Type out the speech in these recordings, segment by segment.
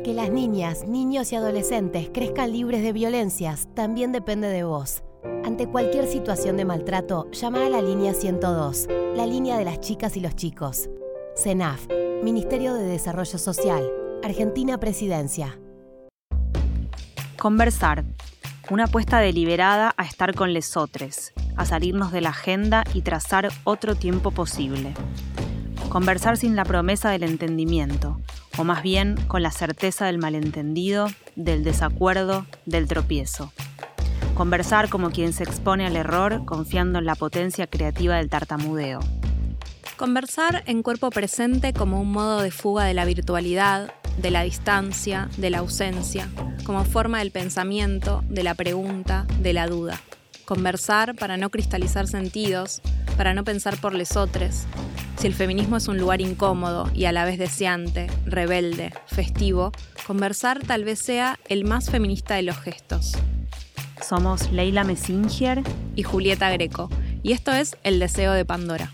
Que las niñas, niños y adolescentes crezcan libres de violencias también depende de vos. Ante cualquier situación de maltrato, llama a la línea 102, la línea de las chicas y los chicos. CENAF, Ministerio de Desarrollo Social, Argentina Presidencia. Conversar. Una apuesta deliberada a estar con lesotres, a salirnos de la agenda y trazar otro tiempo posible. Conversar sin la promesa del entendimiento, o más bien con la certeza del malentendido, del desacuerdo, del tropiezo. Conversar como quien se expone al error, confiando en la potencia creativa del tartamudeo. Conversar en cuerpo presente como un modo de fuga de la virtualidad, de la distancia, de la ausencia, como forma del pensamiento, de la pregunta, de la duda. Conversar para no cristalizar sentidos, para no pensar por lesotres. Si el feminismo es un lugar incómodo y a la vez deseante, rebelde, festivo, conversar tal vez sea el más feminista de los gestos. Somos Leila Messinger y Julieta Greco, y esto es El Deseo de Pandora.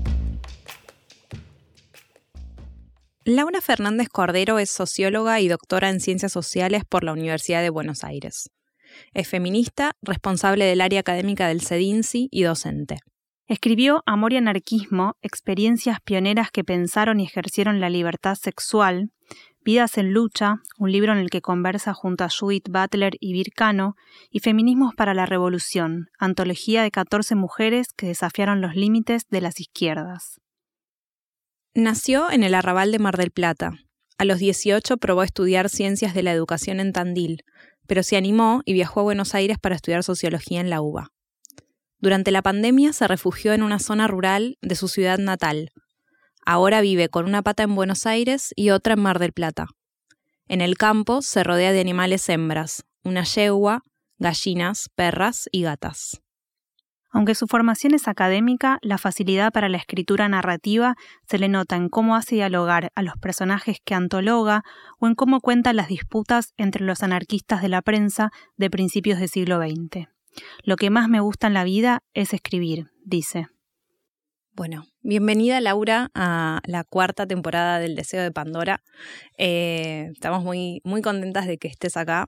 Laura Fernández Cordero es socióloga y doctora en Ciencias Sociales por la Universidad de Buenos Aires. Es feminista, responsable del área académica del CEDINSI y docente. Escribió Amor y Anarquismo, experiencias pioneras que pensaron y ejercieron la libertad sexual, Vidas en lucha, un libro en el que conversa junto a Judith Butler y Vircano, y Feminismos para la Revolución, antología de 14 mujeres que desafiaron los límites de las izquierdas. Nació en el arrabal de Mar del Plata. A los 18 probó estudiar Ciencias de la Educación en Tandil, pero se animó y viajó a Buenos Aires para estudiar Sociología en la UBA. Durante la pandemia se refugió en una zona rural de su ciudad natal. Ahora vive con una pata en Buenos Aires y otra en Mar del Plata. En el campo se rodea de animales hembras, una yegua, gallinas, perras y gatas. Aunque su formación es académica, la facilidad para la escritura narrativa se le nota en cómo hace dialogar a los personajes que antologa o en cómo cuenta las disputas entre los anarquistas de la prensa de principios del siglo XX. Lo que más me gusta en la vida es escribir, dice. Bueno, bienvenida Laura a la 4ª temporada del Deseo de Pandora. Estamos muy, muy contentas de que estés acá.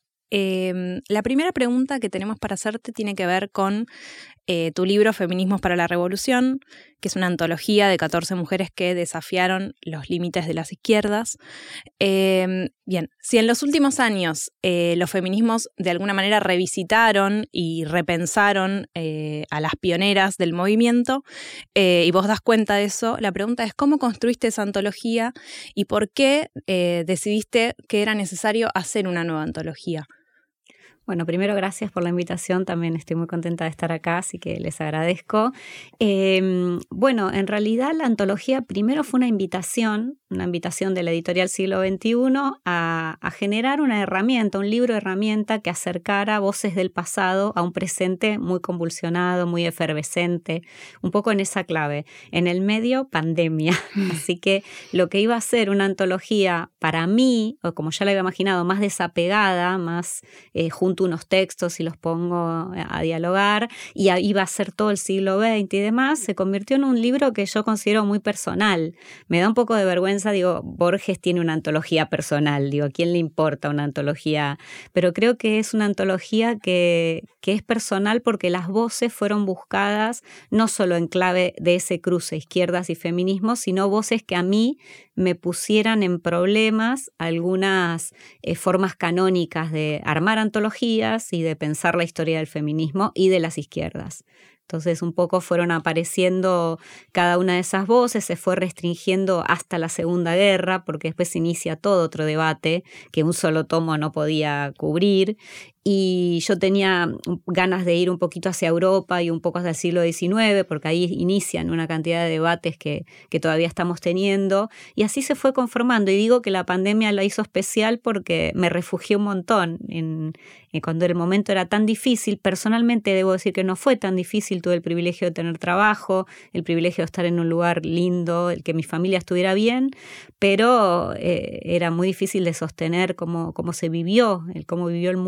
La primera pregunta que tenemos para hacerte tiene que ver con tu libro Feminismos para la Revolución, que es una antología de 14 mujeres que desafiaron los límites de las izquierdas. Bien, si en los últimos años los feminismos de alguna manera revisitaron y repensaron a las pioneras del movimiento, y vos das cuenta de eso, la pregunta es ¿cómo construiste esa antología y por qué decidiste que era necesario hacer una nueva antología? Bueno, primero gracias por la invitación, también estoy muy contenta de estar acá, así que les agradezco. Bueno, en realidad la antología primero fue una invitación de la editorial Siglo XXI a generar una herramienta, un libro herramienta que acercara voces del pasado a un presente muy convulsionado, muy efervescente, un poco en esa clave. En el medio, pandemia. Así que lo que iba a ser una antología para mí, o como ya la había imaginado, más desapegada, más junto unos textos y los pongo a dialogar, y iba a ser todo el siglo XX y demás, se convirtió en un libro que yo considero muy personal. Me da un poco de vergüenza, digo, Borges tiene una antología personal, digo, ¿a quién le importa una antología? Pero creo que es una antología que es personal porque las voces fueron buscadas no solo en clave de ese cruce izquierdas y feminismo, sino voces que a mí me pusieran en problemas algunas formas canónicas de armar antologías y de pensar la historia del feminismo y de las izquierdas. Entonces un poco fueron apareciendo cada una de esas voces, se fue restringiendo hasta la Segunda Guerra, porque después se inicia todo otro debate que un solo tomo no podía cubrir. Y yo tenía ganas de ir un poquito hacia Europa y un poco hacia el siglo XIX, porque ahí inician una cantidad de debates que todavía estamos teniendo. Y así se fue conformando. Y digo que la pandemia la hizo especial porque me refugié un montón. Cuando el momento era tan difícil, personalmente debo decir que no fue tan difícil. Tuve el privilegio de tener trabajo, el privilegio de estar en un lugar lindo, el que mi familia estuviera bien, pero era muy difícil de sostener cómo se vivió, cómo vivió el mundo,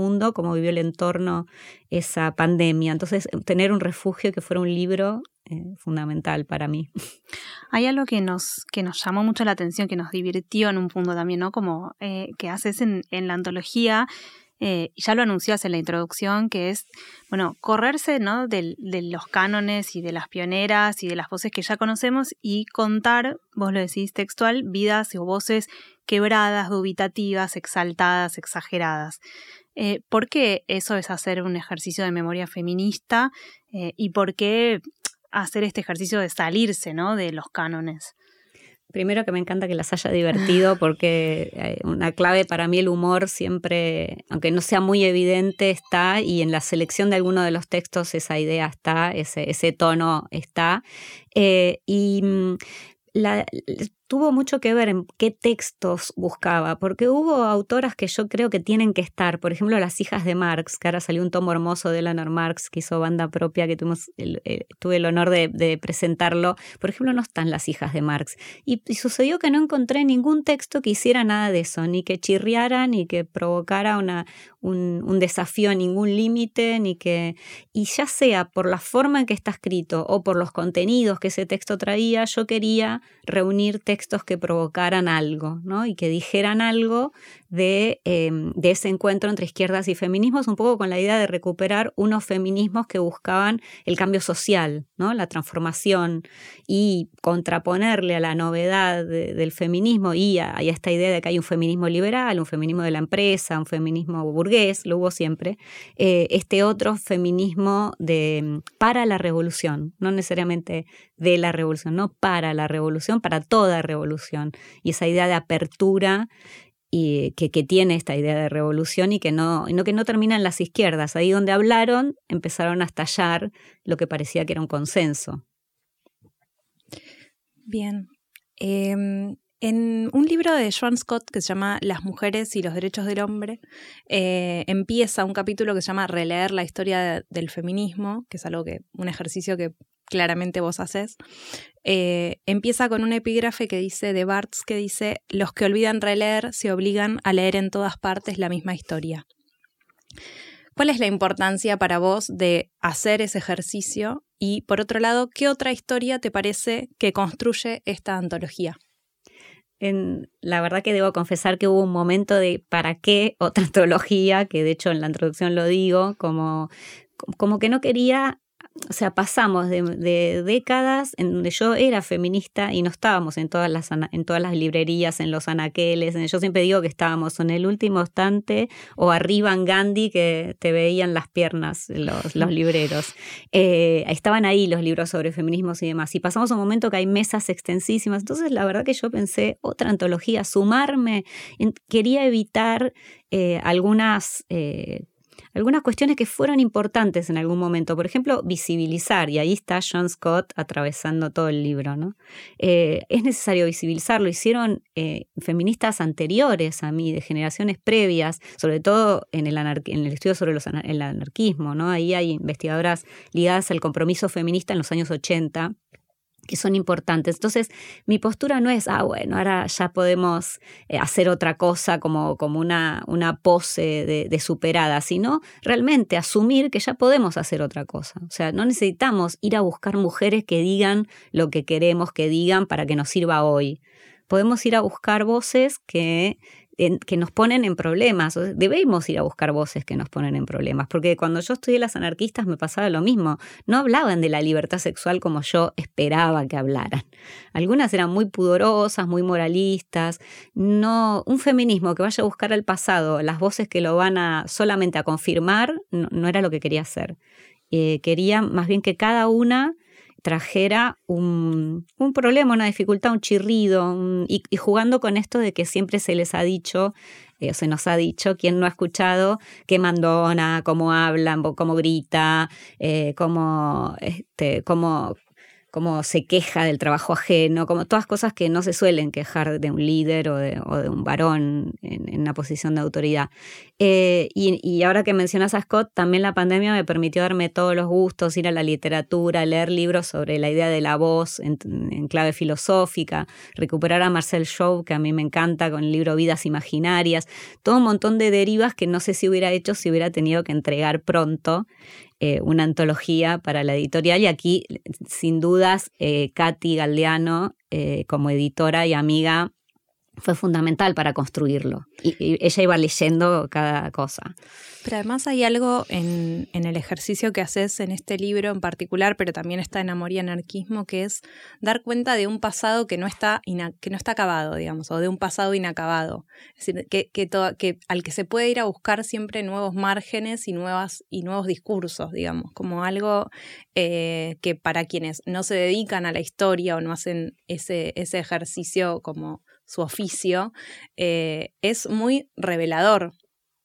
cómo vivió el entorno esa pandemia. Entonces, tener un refugio que fuera un libro, fundamental para mí. Hay algo que nos llamó mucho la atención, que nos divirtió en un punto también, ¿no? Como que haces en la antología, ya lo anunciás en la introducción, que es, bueno, correrse, ¿no? de los cánones y de las pioneras y de las voces que ya conocemos y contar, vos lo decís textual, vidas o voces quebradas, dubitativas, exaltadas, exageradas. ¿Por qué eso es hacer un ejercicio de memoria feminista y por qué hacer este ejercicio de salirse, ¿no? de los cánones? Primero que me encanta que las haya divertido porque una clave para mí el humor siempre, aunque no sea muy evidente, está, y en la selección de alguno de los textos esa idea está, ese tono está. Tuvo mucho que ver en qué textos buscaba, porque hubo autoras que yo creo que tienen que estar, por ejemplo, Las hijas de Marx, que ahora salió un tomo hermoso de Eleanor Marx, que hizo Banda Propia, que tuve el honor de presentarlo. Por ejemplo, no están Las hijas de Marx. Y sucedió que no encontré ningún texto que hiciera nada de eso, ni que chirriara, ni que provocara un desafío, ningún límite, y ya sea por la forma en que está escrito o por los contenidos que ese texto traía, yo quería reunir textos que provocaran algo, ¿no? Y que dijeran algo de ese encuentro entre izquierdas y feminismos, un poco con la idea de recuperar unos feminismos que buscaban el cambio social, ¿no? La transformación, y contraponerle a la novedad del feminismo y a esta idea de que hay un feminismo liberal, un feminismo de la empresa, un feminismo burgués, lo hubo siempre, este otro feminismo para la revolución, no necesariamente de la revolución, no para la revolución, para toda revolución, y esa idea de apertura y que tiene esta idea de revolución y que no termina en las izquierdas. Ahí donde hablaron empezaron a estallar lo que parecía que era un consenso. Bien. En un libro de Joan Scott que se llama Las mujeres y los derechos del hombre, empieza un capítulo que se llama Releer la historia del feminismo, que es un ejercicio que claramente vos haces. Empieza con un epígrafe de Barthes que dice: los que olvidan releer se obligan a leer en todas partes la misma historia. ¿Cuál es la importancia para vos de hacer ese ejercicio? Y por otro lado, ¿qué otra historia te parece que construye esta antología? La verdad que debo confesar que hubo un momento de ¿para qué otra antología? Que de hecho en la introducción lo digo, como que no quería. O sea, pasamos de décadas en donde yo era feminista y no estábamos en todas las librerías, en los anaqueles. Yo siempre digo que estábamos en el último estante o arriba en Gandhi, que te veían las piernas los libreros. Estaban ahí los libros sobre feminismos y demás. Y pasamos a un momento que hay mesas extensísimas. Entonces, la verdad que yo pensé, otra antología, sumarme. Quería evitar algunas cuestiones que fueron importantes en algún momento. Por ejemplo, visibilizar, y ahí está Joan Scott atravesando todo el libro, ¿no? Es necesario visibilizar, lo hicieron feministas anteriores a mí, de generaciones previas, sobre todo en el estudio sobre el anarquismo, ¿no? Ahí hay investigadoras ligadas al compromiso feminista en los años 80, que son importantes. Entonces, mi postura no es, bueno, ahora ya podemos hacer otra cosa como una pose de superada, sino realmente asumir que ya podemos hacer otra cosa. O sea, no necesitamos ir a buscar mujeres que digan lo que queremos que digan para que nos sirva hoy. Podemos ir a buscar voces que nos ponen en problemas. Debemos ir a buscar voces que nos ponen en problemas, porque cuando yo estudié las anarquistas me pasaba lo mismo. No hablaban de la libertad sexual como yo esperaba que hablaran. Algunas eran muy pudorosas, muy moralistas. No, un feminismo que vaya a buscar al pasado las voces que lo van solamente a confirmar, no era lo que quería hacer. Quería más bien que cada una trajera un problema, una dificultad, un chirrido, y jugando con esto de que siempre se les ha dicho, se nos ha dicho, quien no ha escuchado, qué mandona, cómo hablan, cómo grita, cómo cómo se queja del trabajo ajeno, como todas cosas que no se suelen quejar de un líder o de un varón en una posición de autoridad. Y ahora que mencionas a Scott, también la pandemia me permitió darme todos los gustos, ir a la literatura, leer libros sobre la idea de la voz en clave filosófica, recuperar a Marcel Jouve, que a mí me encanta, con el libro Vidas Imaginarias, todo un montón de derivas que no sé si hubiera hecho si hubiera tenido que entregar pronto una antología para la editorial. Y aquí, sin dudas, Katy Galdeano, como editora y amiga, fue fundamental para construirlo. Y ella iba leyendo cada cosa. Pero además hay algo en el ejercicio que haces en este libro en particular, pero también está en Amor y Anarquismo, que es dar cuenta de un pasado que no está acabado, digamos, o de un pasado inacabado. Es decir, que al que se puede ir a buscar siempre nuevos márgenes y nuevos discursos, digamos, como algo que para quienes no se dedican a la historia o no hacen ese ejercicio como su oficio, es muy revelador.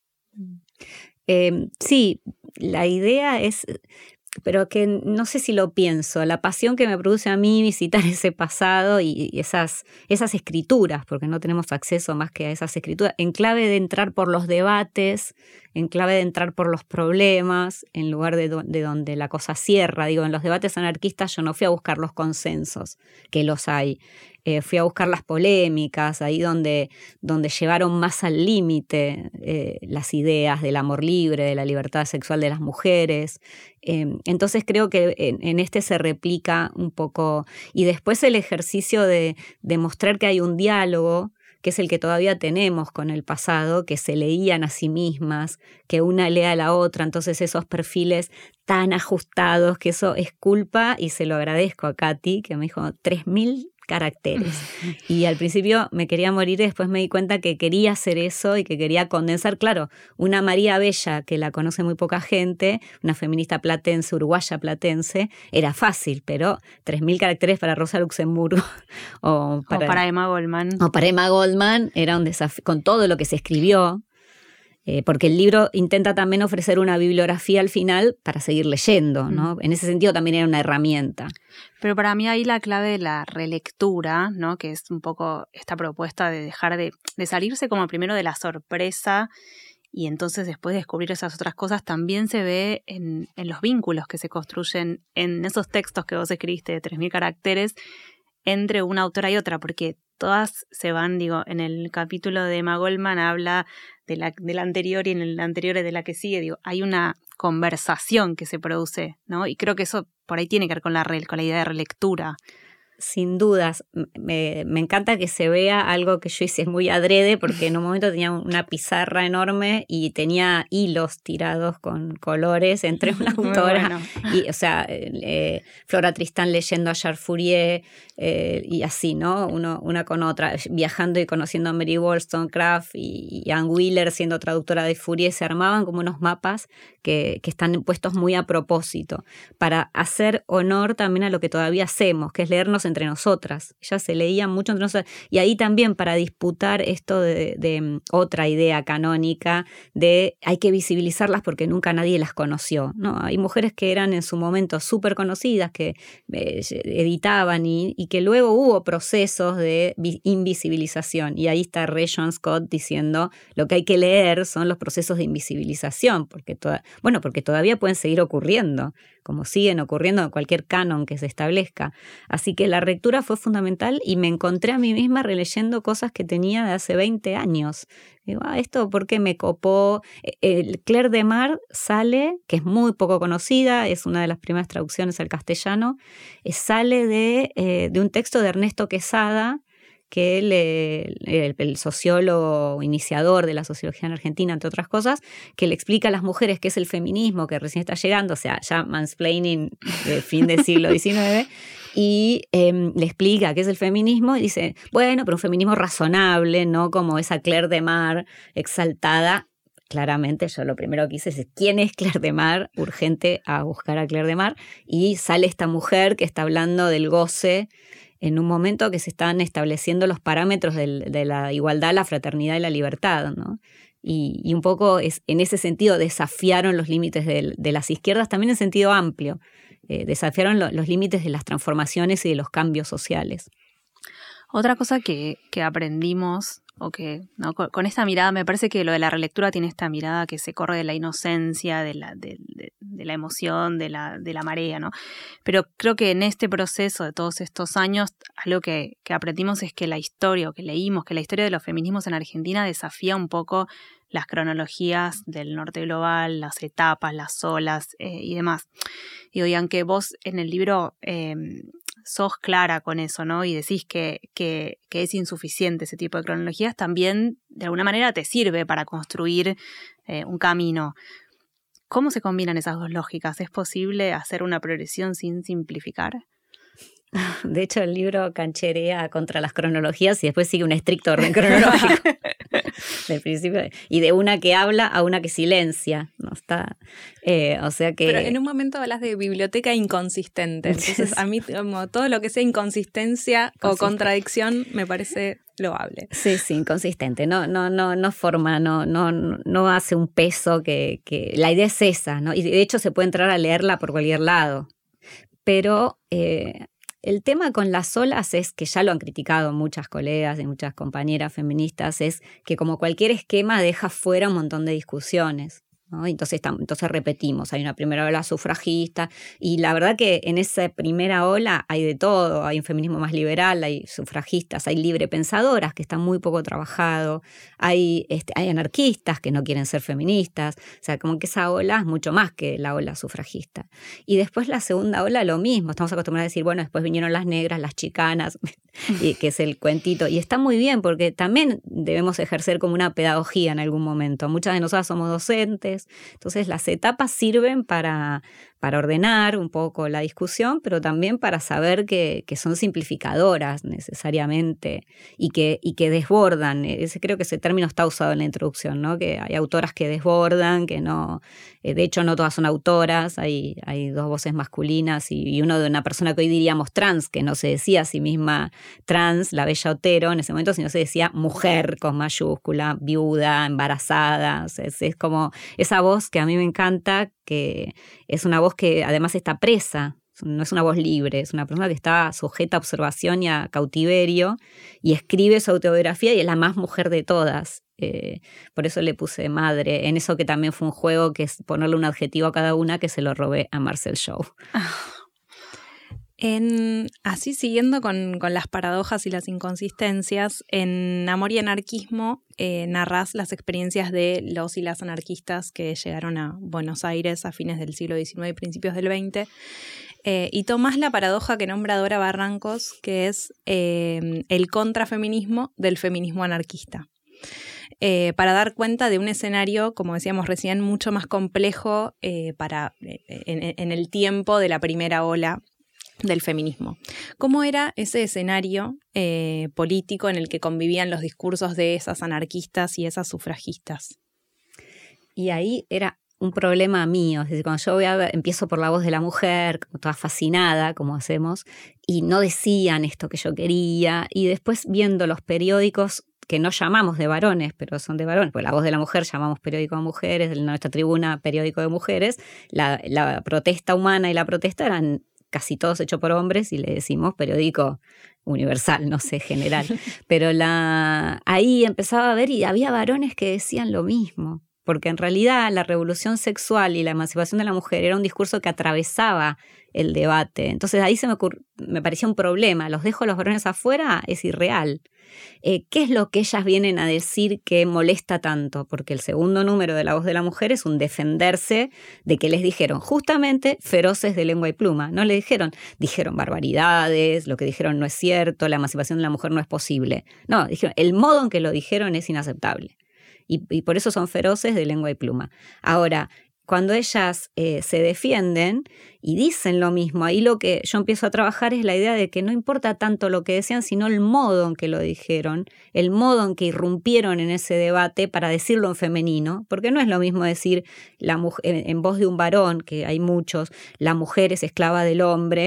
Sí, la idea es, pero que no sé si lo pienso, la pasión que me produce a mí visitar ese pasado y esas escrituras, porque no tenemos acceso más que a esas escrituras, en clave de entrar por los debates, en clave de entrar por los problemas, en lugar de donde la cosa cierra. Digo, en los debates anarquistas yo no fui a buscar los consensos, que los hay. Fui a buscar las polémicas, ahí donde llevaron más al límite las ideas del amor libre, de la libertad sexual de las mujeres. Entonces creo que en este se replica un poco. Y después el ejercicio de mostrar que hay un diálogo, que es el que todavía tenemos con el pasado, que se leían a sí mismas, que una lea a la otra, entonces esos perfiles tan ajustados, que eso es culpa, y se lo agradezco a Katy, que me dijo 3.000 caracteres. Y al principio me quería morir y después me di cuenta que quería hacer eso y que quería condensar, claro, una María Bella, que la conoce muy poca gente, una feminista platense, uruguaya platense, era fácil, pero 3.000 caracteres para Rosa Luxemburgo o para Emma Goldman. O para Emma Goldman era un desafío, con todo lo que se escribió, porque el libro intenta también ofrecer una bibliografía al final para seguir leyendo, ¿no? En ese sentido también era una herramienta. Pero para mí ahí la clave de la relectura, ¿no? Que es un poco esta propuesta de dejar de salirse como primero de la sorpresa y entonces después descubrir esas otras cosas, también se ve en los vínculos que se construyen en esos textos que vos escribiste de 3.000 caracteres entre una autora y otra, porque todas se van, digo, en el capítulo de Emma Goldman habla de la anterior y en el anterior de la que sigue, digo, hay una conversación que se produce, ¿no? Y creo que eso por ahí tiene que ver con la idea de relectura. Sin dudas, me encanta que se vea algo que yo hice muy adrede, porque en un momento tenía una pizarra enorme y tenía hilos tirados con colores entre una autora y, o sea, Flora Tristán leyendo a Charles Fourier y así, ¿no? Una con otra, viajando y conociendo a Mary Wollstonecraft y Ann Wheeler siendo traductora de Fourier, se armaban como unos mapas que están puestos muy a propósito para hacer honor también a lo que todavía hacemos, que es leernos entre nosotras. Ellas se leían mucho entre nosotras y ahí también para disputar esto de otra idea canónica de hay que visibilizarlas porque nunca nadie las conoció, ¿no? Hay mujeres que eran en su momento súper conocidas, que editaban y que luego hubo procesos de invisibilización, y ahí está Ray Joan Scott diciendo lo que hay que leer son los procesos de invisibilización, porque todavía pueden seguir ocurriendo, como siguen ocurriendo en cualquier canon que se establezca. Así que la lectura fue fundamental y me encontré a mí misma releyendo cosas que tenía de hace 20 años. Digo, ¿esto por qué me copó? Claire de Mar sale, que es muy poco conocida, es una de las primeras traducciones al castellano, sale de un texto de Ernesto Quesada, que el sociólogo iniciador de la sociología en Argentina, entre otras cosas, que le explica a las mujeres qué es el feminismo, que recién está llegando, o sea, ya mansplaining de fin del siglo XIX, y le explica qué es el feminismo y dice, bueno, pero un feminismo razonable, no como esa Claire de Mar exaltada. Claramente yo lo primero que hice es ¿quién es Claire de Mar? Urgente a buscar a Claire de Mar, y sale esta mujer que está hablando del goce en un momento que se están estableciendo los parámetros de la igualdad, la fraternidad y la libertad, ¿no? Y un poco en ese sentido desafiaron los límites de las izquierdas, también en sentido amplio. desafiaron los límites de las transformaciones y de los cambios sociales. Otra cosa que aprendimos, o que ¿no? con esta mirada, me parece que lo de la relectura tiene esta mirada que se corre de la inocencia, de la emoción, de la marea, ¿no? Pero creo que en este proceso de todos estos años, algo que aprendimos es que la historia, o que leímos, que la historia de los feminismos en Argentina desafía un poco las cronologías del norte global, las etapas, las olas y demás. Y aunque vos en el libro sos clara con eso, ¿no? Y decís que es insuficiente ese tipo de cronologías, también de alguna manera te sirve para construir un camino. ¿Cómo se combinan esas dos lógicas? ¿Es posible hacer una progresión sin simplificar? De hecho, el libro cancherea contra las cronologías y después sigue un estricto orden cronológico. Del principio, y de una que habla a una que silencia, ¿no? Está, o sea que... Pero en un momento hablas de biblioteca inconsistente, entonces a mí como todo lo que sea inconsistencia o contradicción me parece loable. Sí, inconsistente, no forma, no hace un peso que la idea es esa, ¿no? Y de hecho se puede entrar a leerla por cualquier lado, pero... el tema con las olas es que ya lo han criticado muchas colegas y muchas compañeras feministas, es que como cualquier esquema deja fuera un montón de discusiones, ¿no? Entonces repetimos, hay una primera ola sufragista y la verdad que en esa primera ola hay de todo, hay un feminismo más liberal, hay sufragistas, hay librepensadoras que están muy poco trabajado, hay anarquistas que no quieren ser feministas, o sea, como que esa ola es mucho más que la ola sufragista. Y después la segunda ola lo mismo, estamos acostumbrados a decir, bueno, después vinieron las negras, las chicanas, y que es el cuentito, y está muy bien porque también debemos ejercer como una pedagogía en algún momento. Muchas de nosotras somos docentes, entonces las etapas sirven para ordenar un poco la discusión, pero también para saber que son simplificadoras necesariamente y que desbordan. Creo que ese término está usado en la introducción, ¿no? Que hay autoras que desbordan, que no, de hecho no todas son autoras, hay dos voces masculinas y uno de una persona que hoy diríamos trans, que no se decía a sí misma trans, la Bella Otero en ese momento, sino se decía mujer con mayúscula, viuda, embarazada. O sea, es como esa voz que a mí me encanta, que es una voz que además está presa, no es una voz libre, es una persona que está sujeta a observación y a cautiverio y escribe su autobiografía y es la más mujer de todas. Por eso le puse madre, en eso que también fue un juego, que es ponerle un adjetivo a cada una, que se lo robé a Marcel Show. Así siguiendo con las paradojas y las inconsistencias, en Amor y Anarquismo narrás las experiencias de los y las anarquistas que llegaron a Buenos Aires a fines del siglo XIX y principios del XX, y tomás la paradoja que nombra Dora Barrancos, que es el contrafeminismo del feminismo anarquista. Para dar cuenta de un escenario, como decíamos recién, mucho más complejo en el tiempo de la primera ola del feminismo. ¿Cómo era ese escenario político en el que convivían los discursos de esas anarquistas y esas sufragistas? Y ahí era un problema mío, es decir, cuando yo empiezo por la voz de la mujer, como toda fascinada, como hacemos, y no decían esto que yo quería, y después viendo los periódicos que no llamamos de varones, pero son de varones, porque La Voz de la Mujer llamamos periódico de mujeres, en nuestra tribuna periódico de mujeres, la protesta humana y la protesta eran casi todos hechos por hombres y le decimos periódico universal, no sé, general. Pero ahí empezaba a ver y había varones que decían lo mismo, porque en realidad la revolución sexual y la emancipación de la mujer era un discurso que atravesaba el debate. Entonces ahí me parecía un problema. Los dejo a los varones afuera, es irreal. ¿Qué es lo que ellas vienen a decir que molesta tanto? Porque el segundo número de La Voz de la Mujer es un defenderse de que les dijeron justamente feroces de lengua y pluma. No le dijeron barbaridades, lo que dijeron no es cierto, la emancipación de la mujer no es posible. No, dijeron, el modo en que lo dijeron es inaceptable. Y por eso son feroces de lengua y pluma. Ahora, cuando ellas se defienden y dicen lo mismo, ahí lo que yo empiezo a trabajar es la idea de que no importa tanto lo que decían, sino el modo en que lo dijeron, el modo en que irrumpieron en ese debate para decirlo en femenino, porque no es lo mismo decir en voz de un varón, que hay muchos, la mujer es esclava del hombre,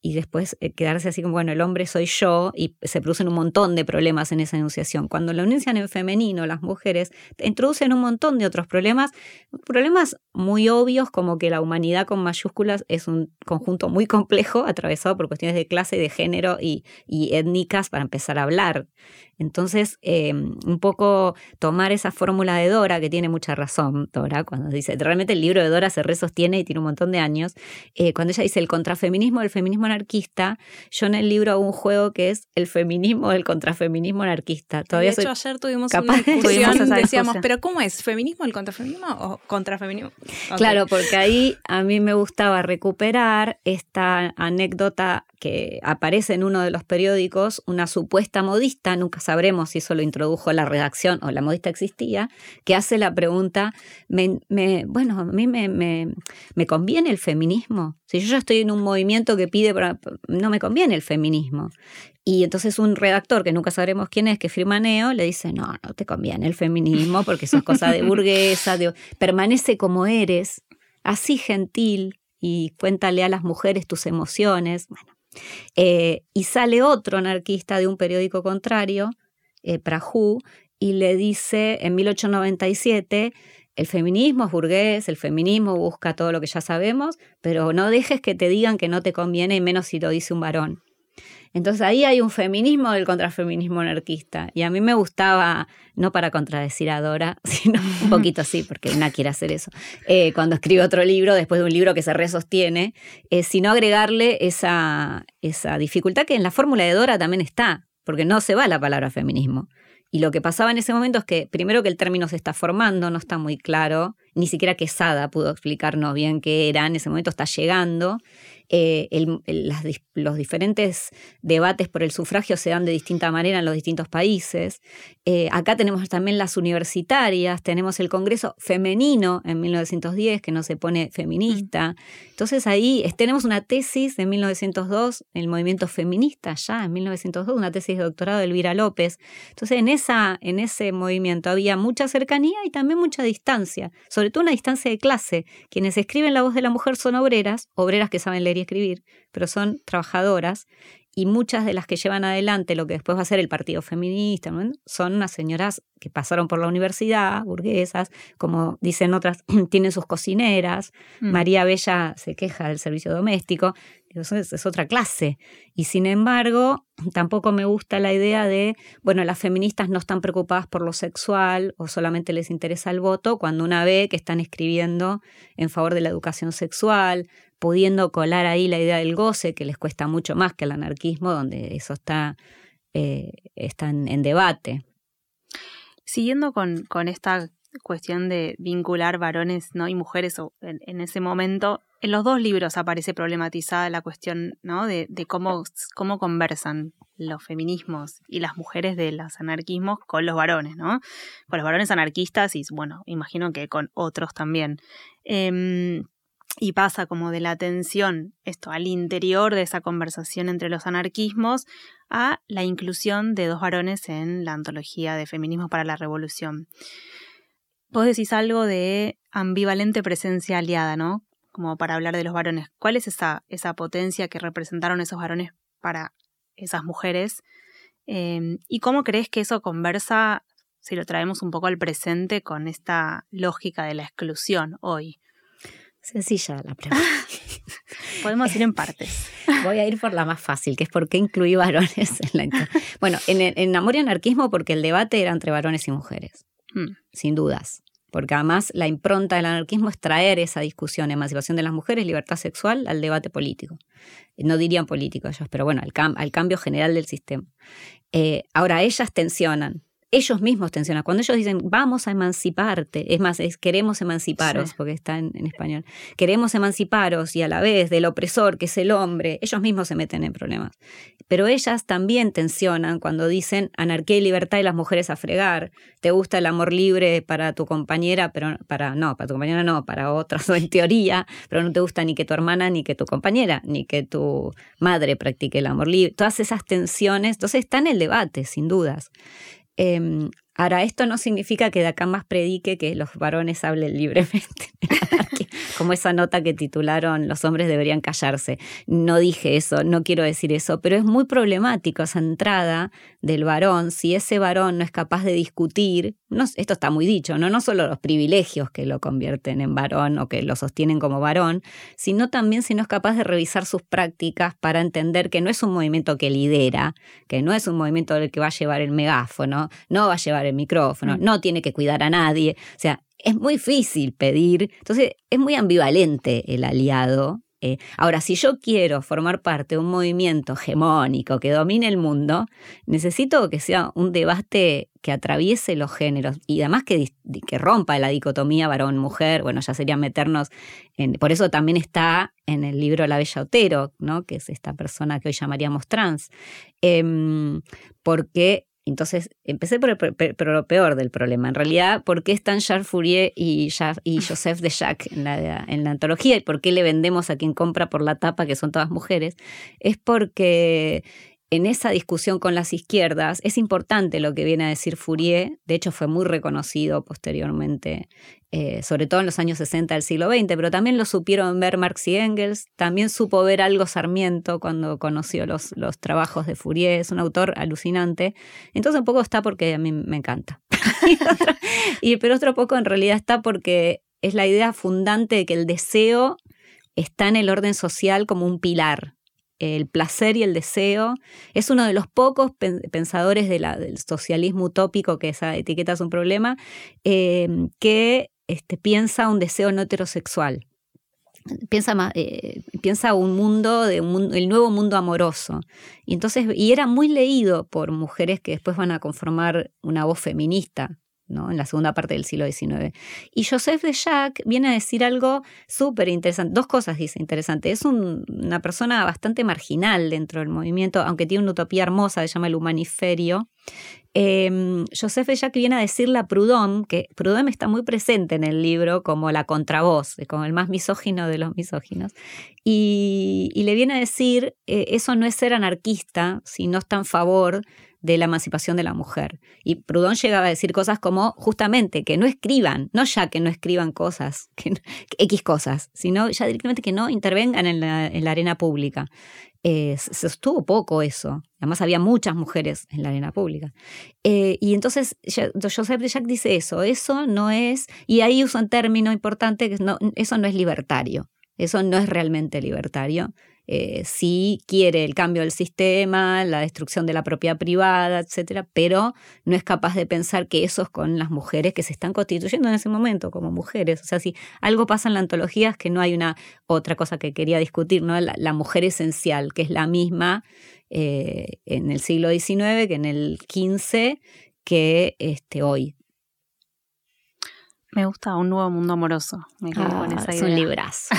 y después quedarse así como, bueno, el hombre soy yo, y se producen un montón de problemas en esa enunciación. Cuando lo enuncian en femenino, las mujeres introducen un montón de otros problemas muy obvios, como que la humanidad con mayúsculas es un conjunto muy complejo, atravesado por cuestiones de clase, de género y étnicas para empezar a hablar. Entonces, un poco tomar esa fórmula de Dora, que tiene mucha razón, Dora, cuando dice, realmente el libro de Dora se resostiene y tiene un montón de años, cuando ella dice el contrafeminismo del feminismo anarquista, yo en el libro hago un juego que es el feminismo del contrafeminismo anarquista. Todavía de hecho, ayer tuvimos una discusión, decíamos, ¿pero cómo es? ¿Feminismo del contrafeminismo o contrafeminismo? Okay. Claro, porque ahí a mí me gustaba recuperar esta anécdota que aparece en uno de los periódicos, una supuesta modista, nunca sabremos si eso lo introdujo la redacción o la modista existía, que hace la pregunta, bueno, a mí me conviene el feminismo. Si yo ya estoy en un movimiento que pide, no me conviene el feminismo. Y entonces un redactor, que nunca sabremos quién es, que firma Neo, le dice, no te conviene el feminismo porque eso es cosa de burguesa, permanece como eres, así gentil, y cuéntale a las mujeres tus emociones. Bueno. Y sale otro anarquista de un periódico contrario, Prajú, y le dice en 1897, el feminismo es burgués, el feminismo busca todo lo que ya sabemos, pero no dejes que te digan que no te conviene, y menos si lo dice un varón. Entonces ahí hay un feminismo del contrafeminismo anarquista, y a mí me gustaba, no para contradecir a Dora, sino un poquito sí, porque una quiere hacer eso, cuando escribe otro libro, después de un libro que se resostiene, sino agregarle esa dificultad que en la fórmula de Dora también está, porque no se va la palabra feminismo. Y lo que pasaba en ese momento es que, primero, que el término se está formando, no está muy claro, ni siquiera Quesada pudo explicarnos bien qué era, en ese momento está llegando. Los diferentes debates por el sufragio se dan de distinta manera en los distintos países. Acá tenemos también las universitarias, tenemos el Congreso Femenino en 1910, que no se pone feminista. Entonces ahí tenemos una tesis de 1902, el movimiento feminista ya en 1902, una tesis de doctorado de Elvira López. Entonces en ese movimiento había mucha cercanía y también mucha distancia, sobre todo una distancia de clase. Quienes escriben La Voz de la Mujer son obreras que saben leer y escribir, pero son trabajadoras, y muchas de las que llevan adelante lo que después va a ser el partido feminista, ¿no? Son unas señoras que pasaron por la universidad, burguesas, como dicen otras, tienen sus cocineras. María Bella se queja del servicio doméstico. Eso es otra clase. Y sin embargo, tampoco me gusta la idea de, bueno, las feministas no están preocupadas por lo sexual o solamente les interesa el voto, cuando una ve que están escribiendo en favor de la educación sexual, pudiendo colar ahí la idea del goce, que les cuesta mucho más que el anarquismo, donde eso está en debate. Siguiendo con esta cuestión de vincular varones, ¿no?, y mujeres en ese momento, en los dos libros aparece problematizada la cuestión, ¿no?, de cómo conversan los feminismos y las mujeres de los anarquismos con los varones, ¿no? Con los varones anarquistas y, bueno, imagino que con otros también. Y pasa como de la tensión, esto, al interior de esa conversación entre los anarquismos, a la inclusión de dos varones en la antología de Feminismo para la Revolución. Vos decís algo de ambivalente presencia aliada, ¿no? Como para hablar de los varones. ¿Cuál es esa potencia que representaron esos varones para esas mujeres? ¿Y cómo crees que eso conversa, si lo traemos un poco al presente, con esta lógica de la exclusión hoy? Sencilla la pregunta. Podemos ir en partes. Voy a ir por la más fácil, que es por qué incluí varones en la... Bueno, en Amor y Anarquismo, porque el debate era entre varones y mujeres, sin dudas. Porque además la impronta del anarquismo es traer esa discusión, emancipación de las mujeres, libertad sexual, al debate político. No dirían político ellos, pero bueno, al cambio general del sistema. Ahora, ellas tensionan. Ellos mismos tensionan. Cuando ellos dicen, vamos a emanciparte, es más, queremos emanciparos, sí, porque está en español. Queremos emanciparos, y a la vez del opresor, que es el hombre, ellos mismos se meten en problemas. Pero ellas también tensionan cuando dicen anarquía y libertad y las mujeres a fregar. Te gusta el amor libre para tu compañera, pero para tu compañera no, para otras, o en teoría, pero no te gusta ni que tu hermana, ni que tu compañera, ni que tu madre practique el amor libre. Todas esas tensiones, entonces está en el debate, sin dudas. Ahora, esto no significa que de acá más predique que los varones hablen libremente. como esa nota que titularon Los hombres deberían callarse. No dije eso, no quiero decir eso, pero es muy problemático esa entrada del varón, si ese varón no es capaz de discutir, esto está muy dicho, no solo los privilegios que lo convierten en varón o que lo sostienen como varón, sino también si no es capaz de revisar sus prácticas para entender que no es un movimiento que lidera, que no es un movimiento del que va a llevar el megáfono, no va a llevar el micrófono, no tiene que cuidar a nadie, o sea, es muy difícil pedir, entonces es muy ambivalente el aliado. Ahora, si yo quiero formar parte de un movimiento hegemónico que domine el mundo, necesito que sea un debate que atraviese los géneros y además que rompa la dicotomía varón-mujer. Bueno, ya sería meternos por eso también está en el libro La Bella Otero, ¿no? Que es esta persona que hoy llamaríamos trans. Porque entonces, empecé por lo peor del problema. En realidad, ¿por qué están Charles Fourier y Joseph de Jacques en la antología? ¿Y por qué le vendemos a quien compra por la tapa, que son todas mujeres? Es porque en esa discusión con las izquierdas es importante lo que viene a decir Fourier. De hecho, fue muy reconocido posteriormente, sobre todo en los años 60 del siglo XX, pero también lo supieron ver Marx y Engels. También supo ver algo Sarmiento cuando conoció los trabajos de Fourier. Es un autor alucinante. Entonces un poco está porque a mí me encanta. Pero otro poco en realidad está porque es la idea fundante de que el deseo está en el orden social como un pilar. El placer y el deseo es uno de los pocos pensadores del socialismo utópico, que esa etiqueta es un problema, que piensa un deseo no heterosexual. Piensa un mundo, el nuevo mundo amoroso. Y era muy leído por mujeres que después van a conformar una voz feminista, ¿no? En la segunda parte del siglo XIX. Y Joseph de Jacques viene a decir algo súper interesante. Dos cosas dice interesante. Es una persona bastante marginal dentro del movimiento, aunque tiene una utopía hermosa, se llama El Humaniferio. Joseph de Jacques viene a decirle a Proudhon, que Proudhon está muy presente en el libro como la contravoz, como el más misógino de los misóginos, y le viene a decir, eso no es ser anarquista, si no está en favor de la emancipación de la mujer. Y Proudhon llegaba a decir cosas como, justamente, que no escriban, no ya que no escriban cosas, que X cosas, sino ya directamente que no intervengan en la arena pública. Se sostuvo poco eso. Además había muchas mujeres en la arena pública. Y entonces Joseph de Jacques dice eso no es, y ahí usa un término importante, que eso no es libertario. Eso no es realmente libertario. Sí quiere el cambio del sistema, la destrucción de la propiedad privada, etcétera, pero no es capaz de pensar que eso es con las mujeres que se están constituyendo en ese momento como mujeres. O sea, si algo pasa en la antología es que no hay una otra cosa que quería discutir, ¿no? La mujer esencial, que es la misma en el siglo XIX que en el XV que hoy. Me gusta Un nuevo mundo amoroso. Me quedo con esa idea. Es un librazo.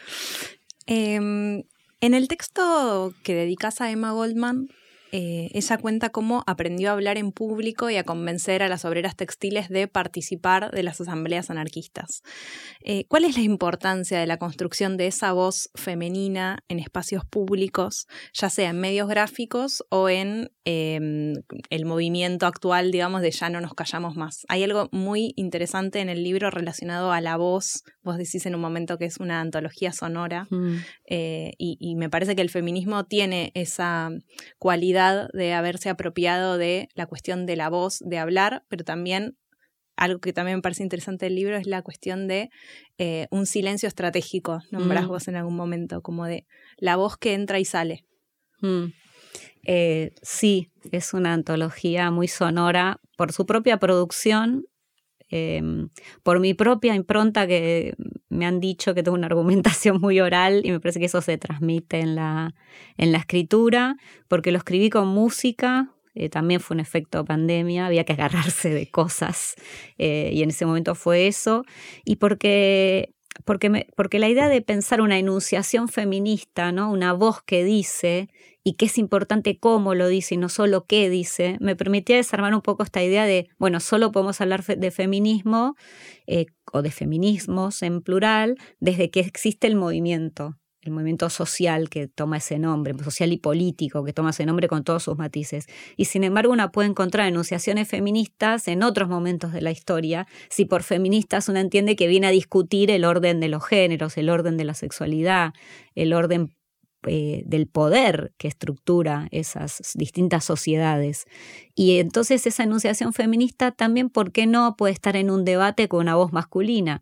En el texto que dedicas a Emma Goldman, ella cuenta cómo aprendió a hablar en público y a convencer a las obreras textiles de participar de las asambleas anarquistas. ¿Cuál es la importancia de la construcción de esa voz femenina en espacios públicos, ya sea en medios gráficos o en el movimiento actual, digamos, de ya no nos callamos más? Hay algo muy interesante en el libro relacionado a la voz. Vos decís en un momento que es una antología sonora, y me parece que el feminismo tiene esa cualidad de haberse apropiado de la cuestión de la voz, de hablar, pero también algo que también me parece interesante del libro es la cuestión de un silencio estratégico, nombrás vos en algún momento, como de la voz que entra y sale. Sí, es una antología muy sonora por su propia producción, por mi propia impronta, que me han dicho que tengo una argumentación muy oral y me parece que eso se transmite en la escritura, porque lo escribí con música. También fue un efecto pandemia, había que agarrarse de cosas, y en ese momento fue eso, y porque la idea de pensar una enunciación feminista, ¿no? Una voz que dice, y que es importante cómo lo dice y no solo qué dice, me permitía desarmar un poco esta idea de, bueno, solo podemos hablar de feminismo o de feminismos en plural desde que existe el movimiento. el movimiento social que toma ese nombre, social y político que toma ese nombre con todos sus matices. Y sin embargo una puede encontrar enunciaciones feministas en otros momentos de la historia, si por feministas uno entiende que viene a discutir el orden de los géneros, el orden de la sexualidad, el orden del poder que estructura esas distintas sociedades. Y entonces esa enunciación feminista también, ¿por qué no?, puede estar en un debate con una voz masculina.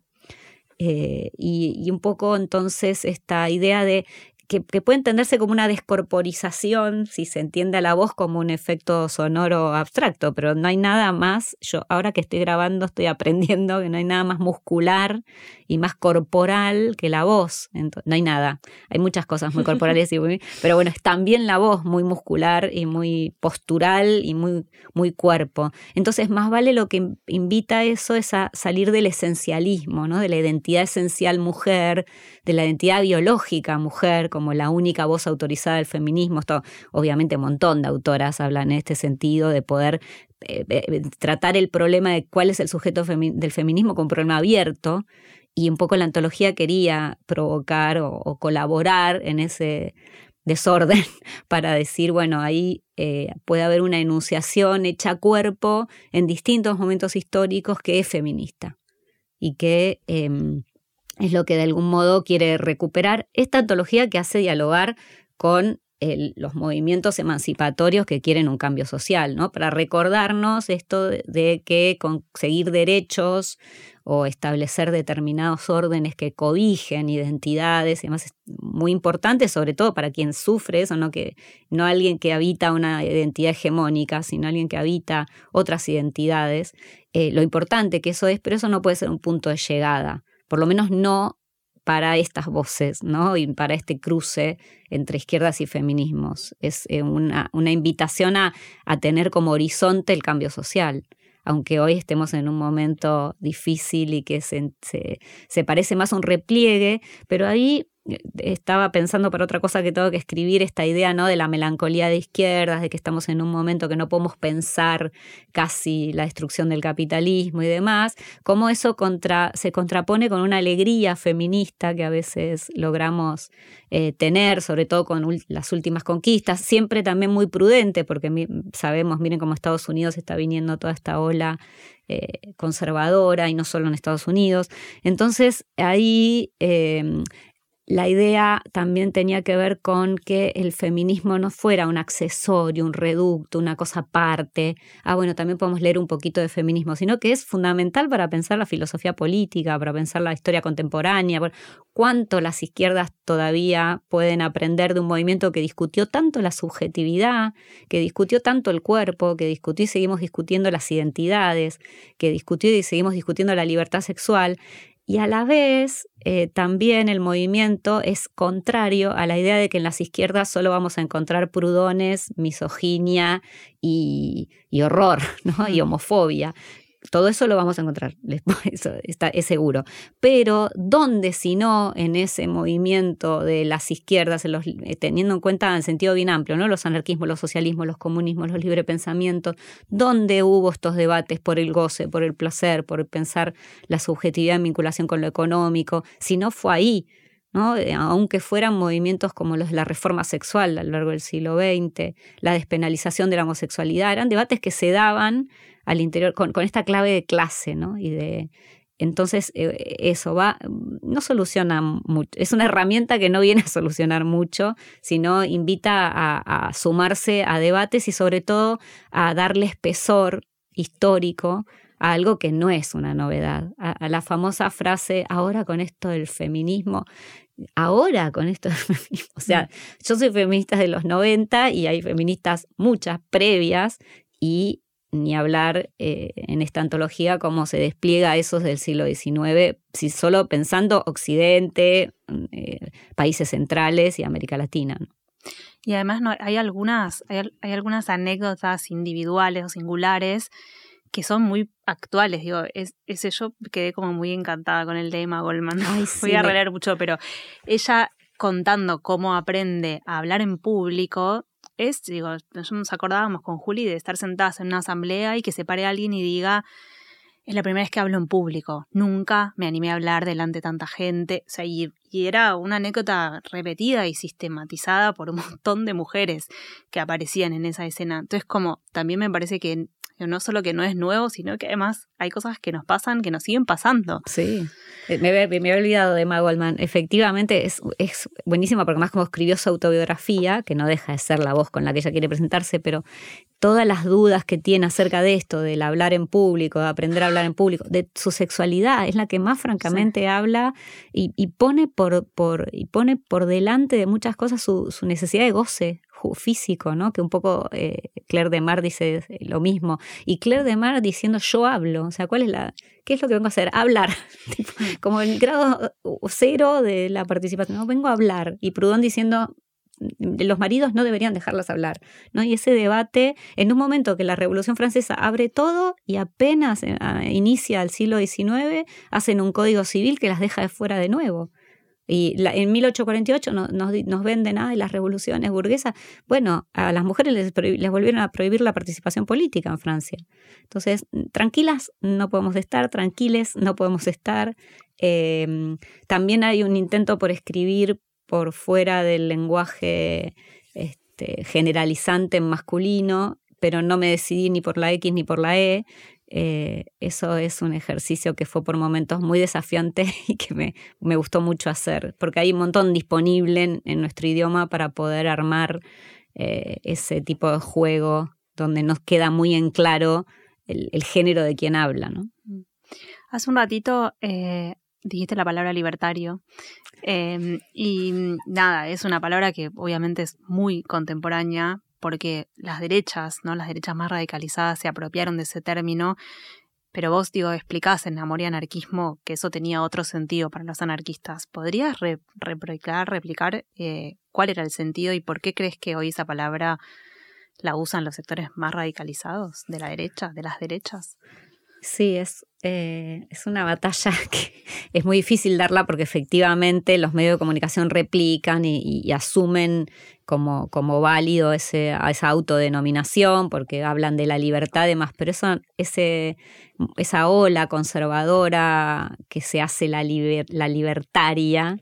Y un poco entonces esta idea de que puede entenderse como una descorporización, si se entiende a la voz como un efecto sonoro abstracto, pero no hay nada más, yo ahora que estoy grabando estoy aprendiendo que no hay nada más muscular y más corporal que la voz. Entonces, no hay nada, hay muchas cosas muy corporales, pero bueno, es también la voz muy muscular y muy postural y muy, muy cuerpo. Entonces más vale lo que invita a eso es a salir del esencialismo, ¿no? De la identidad esencial mujer, de la identidad biológica mujer, como la única voz autorizada del feminismo. Esto, obviamente, un montón de autoras hablan en este sentido de poder tratar el problema de cuál es el sujeto del feminismo como un problema abierto, y un poco la antología quería provocar o colaborar en ese desorden para decir, bueno, ahí puede haber una enunciación hecha a cuerpo en distintos momentos históricos que es feminista y que es lo que de algún modo quiere recuperar esta antología que hace dialogar con los movimientos emancipatorios que quieren un cambio social, ¿no? Para recordarnos esto de que conseguir derechos o establecer determinados órdenes que cobijen identidades, y además es muy importante, sobre todo para quien sufre eso, no alguien que habita una identidad hegemónica, sino alguien que habita otras identidades. Lo importante que eso es, pero eso no puede ser un punto de llegada, por lo menos no para estas voces, ¿no? Y para este cruce entre izquierdas y feminismos. Es una invitación a tener como horizonte el cambio social, aunque hoy estemos en un momento difícil y que se parece más a un repliegue, pero ahí estaba pensando para otra cosa que tengo que escribir, esta idea, ¿no?, de la melancolía de izquierdas, de que estamos en un momento que no podemos pensar casi la destrucción del capitalismo y demás, cómo eso se contrapone con una alegría feminista que a veces logramos tener, sobre todo con las últimas conquistas, siempre también muy prudente, porque sabemos, miren cómo Estados Unidos está viniendo toda esta ola conservadora, y no solo en Estados Unidos. Entonces ahí la idea también tenía que ver con que el feminismo no fuera un accesorio, un reducto, una cosa aparte. Bueno, también podemos leer un poquito de feminismo, sino que es fundamental para pensar la filosofía política, para pensar la historia contemporánea. Cuánto las izquierdas todavía pueden aprender de un movimiento que discutió tanto la subjetividad, que discutió tanto el cuerpo, que discutió y seguimos discutiendo las identidades, que discutió y seguimos discutiendo la libertad sexual. Y a la vez también el movimiento es contrario a la idea de que en las izquierdas solo vamos a encontrar prudones, misoginia y horror, ¿no? Y homofobia. Todo eso lo vamos a encontrar, eso es seguro. Pero ¿dónde si no en ese movimiento de las izquierdas, teniendo en cuenta en sentido bien amplio, ¿no?, los anarquismos, los socialismos, los comunismos, los librepensamientos, dónde hubo estos debates por el goce, por el placer, por pensar la subjetividad en vinculación con lo económico? Si no fue ahí, ¿no? Aunque fueran movimientos como los de la reforma sexual a lo largo del siglo XX, la despenalización de la homosexualidad, eran debates que se daban al interior con esta clave de clase, ¿no? Entonces eso no soluciona mucho, es una herramienta que no viene a solucionar mucho, sino invita a sumarse a debates y sobre todo a darle espesor histórico a algo que no es una novedad, a la famosa frase, ahora con esto del feminismo. O sea, yo soy feminista de los 90 y hay feministas muchas previas, y ni hablar en esta antología cómo se despliega eso del siglo XIX, si solo pensando Occidente, países centrales y América Latina, ¿no? Y además hay algunas anécdotas individuales o singulares que son muy actuales. Digo, yo quedé como muy encantada con el de Emma Goldman. Ay, sí, voy a releer mucho, pero ella contando cómo aprende a hablar en público, nos acordábamos con Juli de estar sentadas en una asamblea y que se pare alguien y diga, es la primera vez que hablo en público. Nunca me animé a hablar delante de tanta gente. O sea, y era una anécdota repetida y sistematizada por un montón de mujeres que aparecían en esa escena. Entonces, como también me parece que no solo que no es nuevo, sino que además hay cosas que nos pasan, que nos siguen pasando. Sí, me había olvidado de Emma Goldman. Efectivamente es buenísima porque además como escribió su autobiografía, que no deja de ser la voz con la que ella quiere presentarse, pero todas las dudas que tiene acerca de esto, del hablar en público, de aprender a hablar en público, de su sexualidad, es la que más francamente habla y pone por delante de muchas cosas su necesidad de goce físico, ¿no? Que un poco Claire Demar dice lo mismo. Y Claire Demar diciendo yo hablo, o sea, ¿qué es lo que vengo a hacer? Hablar. Tipo, como el grado 0 de la participación, no, vengo a hablar. Y Proudhon diciendo los maridos no deberían dejarlas hablar, ¿no? Y ese debate, en un momento que la Revolución Francesa abre todo y apenas inicia el siglo XIX, hacen un código civil que las deja de fuera de nuevo. Y en 1848 nos venden las revoluciones burguesas. Bueno, a las mujeres les volvieron a prohibir la participación política en Francia. Entonces, tranquilas no podemos estar, tranquiles no podemos estar. También hay un intento por escribir por fuera del lenguaje generalizante en masculino, pero no me decidí ni por la X ni por la E. Eso es un ejercicio que fue por momentos muy desafiante y que me gustó mucho hacer, porque hay un montón disponible en nuestro idioma para poder armar ese tipo de juego donde nos queda muy en claro el género de quien habla, ¿no? Hace un ratito dijiste la palabra libertario y nada, es una palabra que obviamente es muy contemporánea, porque las derechas, ¿no? Las derechas más radicalizadas se apropiaron de ese término, pero vos, explicás en Amor y Anarquismo que eso tenía otro sentido para los anarquistas. ¿Podrías replicar cuál era el sentido y por qué crees que hoy esa palabra la usan los sectores más radicalizados de la derecha, de las derechas? Sí, es una batalla que es muy difícil darla porque efectivamente los medios de comunicación replican y asumen como válido esa autodenominación porque hablan de la libertad y demás, pero esa ola conservadora que se hace la libertaria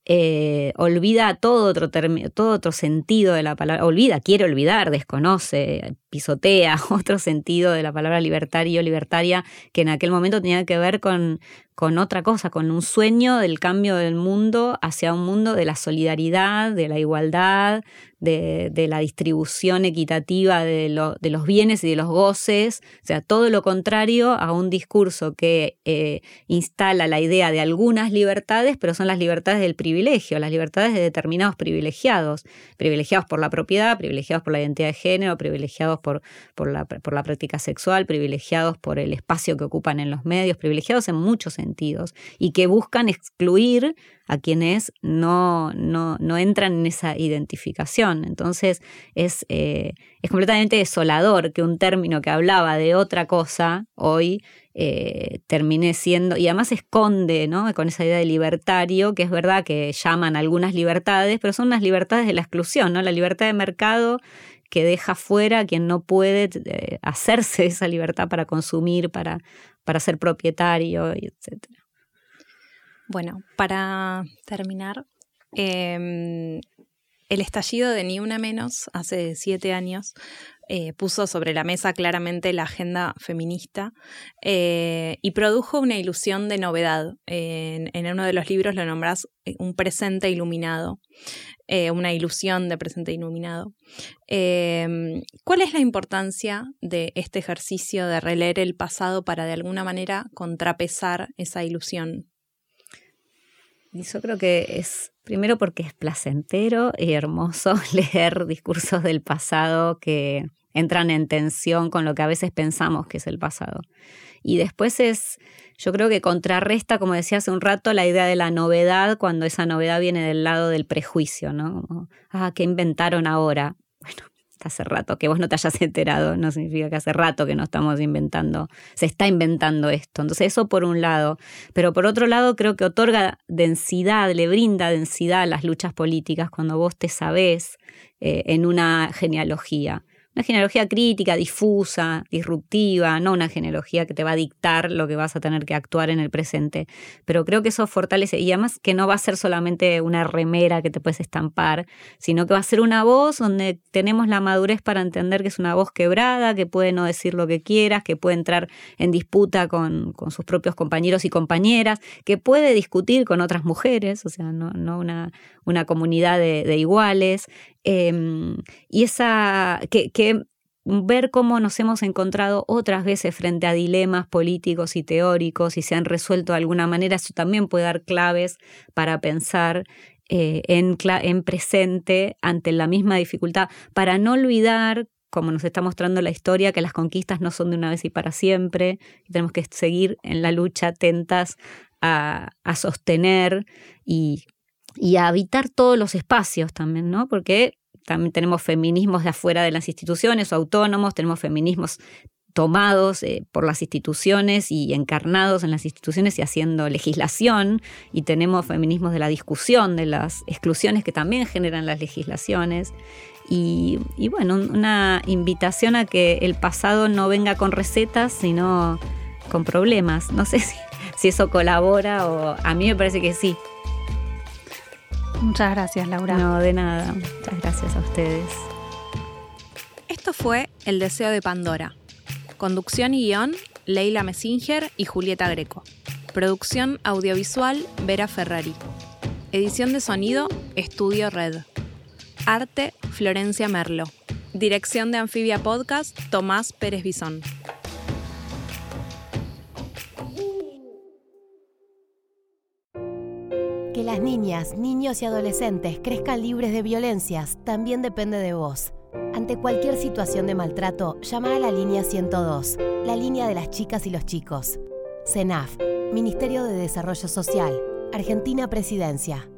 olvida todo otro sentido de la palabra, quiere olvidar, desconoce, pisotea otro sentido de la palabra libertaria, que en aquel momento tenía que ver con otra cosa, con un sueño del cambio del mundo hacia un mundo de la solidaridad, de la igualdad, de la distribución equitativa de los bienes y de los goces, o sea, todo lo contrario a un discurso que instala la idea de algunas libertades, pero son las libertades del privilegio, las libertades de determinados privilegiados por la propiedad, privilegiados por la identidad de género, privilegiados por la práctica sexual, privilegiados por el espacio que ocupan en los medios, privilegiados en muchos sentidos, y que buscan excluir a quienes no entran en esa identificación. Entonces es completamente desolador que un término que hablaba de otra cosa hoy termine siendo, y además esconde, ¿no?, con esa idea de libertario, que es verdad que llaman algunas libertades, pero son unas libertades de la exclusión, ¿no? La libertad de mercado que deja fuera a quien no puede hacerse esa libertad para consumir, para ser propietario, etc. Bueno, para terminar, el estallido de Ni Una Menos hace 7 años puso sobre la mesa claramente la agenda feminista y produjo una ilusión de novedad. En uno de los libros lo nombrás un presente iluminado, una ilusión de presente iluminado. ¿Cuál es la importancia de este ejercicio de releer el pasado para de alguna manera contrapesar esa ilusión? Yo creo que es, primero porque es placentero y hermoso leer discursos del pasado que entran en tensión con lo que a veces pensamos que es el pasado. Y después yo creo que contrarresta, como decía hace un rato, la idea de la novedad cuando esa novedad viene del lado del prejuicio, ¿no? Como, ¿qué inventaron ahora? Bueno, hace rato, que vos no te hayas enterado, no significa que hace rato que no estamos inventando, se está inventando esto. Entonces eso por un lado, pero por otro lado creo que otorga densidad, le brinda densidad a las luchas políticas cuando vos te sabés en una genealogía. una genealogía crítica, difusa, disruptiva, no una genealogía que te va a dictar lo que vas a tener que actuar en el presente. Pero creo que eso fortalece, y además que no va a ser solamente una remera que te puedes estampar, sino que va a ser una voz donde tenemos la madurez para entender que es una voz quebrada, que puede no decir lo que quieras, que puede entrar en disputa con sus propios compañeros y compañeras, que puede discutir con otras mujeres, o sea, no una comunidad de iguales. Y que ver cómo nos hemos encontrado otras veces frente a dilemas políticos y teóricos y se han resuelto de alguna manera, eso también puede dar claves para pensar en presente ante la misma dificultad, para no olvidar, como nos está mostrando la historia, que las conquistas no son de una vez y para siempre, y tenemos que seguir en la lucha atentas a sostener y a habitar todos los espacios también, ¿no? Porque también tenemos feminismos de afuera de las instituciones o autónomos, tenemos feminismos tomados por las instituciones y encarnados en las instituciones y haciendo legislación, y tenemos feminismos de la discusión, de las exclusiones que también generan las legislaciones. Y bueno, una invitación a que el pasado no venga con recetas, sino con problemas. No sé si eso colabora, o a mí me parece que sí. Muchas gracias, Laura. No, de nada. Muchas gracias a ustedes. Esto fue El Deseo de Pandora. Conducción y guión, Leila Messinger y Julieta Greco. Producción audiovisual, Vera Ferrari. Edición de sonido, Estudio Red. Arte, Florencia Merlo. Dirección de Anfibia Podcast, Tomás Pérez Bisón. Que las niñas, niños y adolescentes crezcan libres de violencias también depende de vos. Ante cualquier situación de maltrato, llama a la línea 102, la línea de las chicas y los chicos. CENAF, Ministerio de Desarrollo Social, Argentina Presidencia.